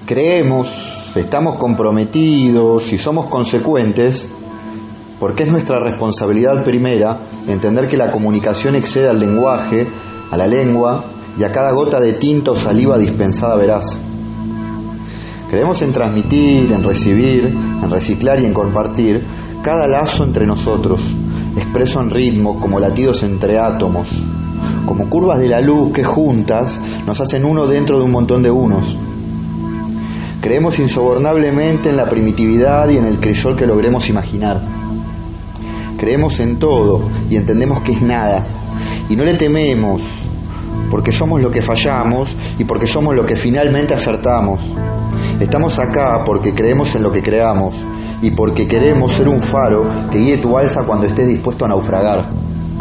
Creemos, estamos comprometidos y somos consecuentes porque es nuestra responsabilidad primera entender que la comunicación excede al lenguaje, a la lengua y a cada gota de tinta o saliva dispensada veraz. Creemos en transmitir, en recibir, en reciclar y en compartir cada lazo entre nosotros, expreso en ritmos como latidos entre átomos, como curvas de la luz que juntas nos hacen uno dentro de un montón de unos. Creemos insobornablemente en la primitividad y en el crisol que logremos imaginar. Creemos en todo y entendemos que es nada, y no le tememos, porque somos lo que fallamos y porque somos lo que finalmente acertamos. Estamos acá porque creemos en lo que creamos y porque queremos ser un faro que guíe tu balsa cuando estés dispuesto a naufragar.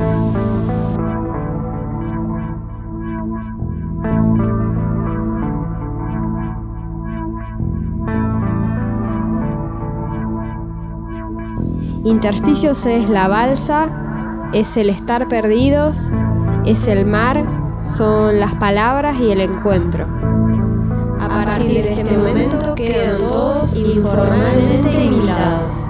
Intersticios es la balsa, es el estar perdidos, es el mar, son las palabras y el encuentro. A partir de este momento quedan todos informalmente invitados.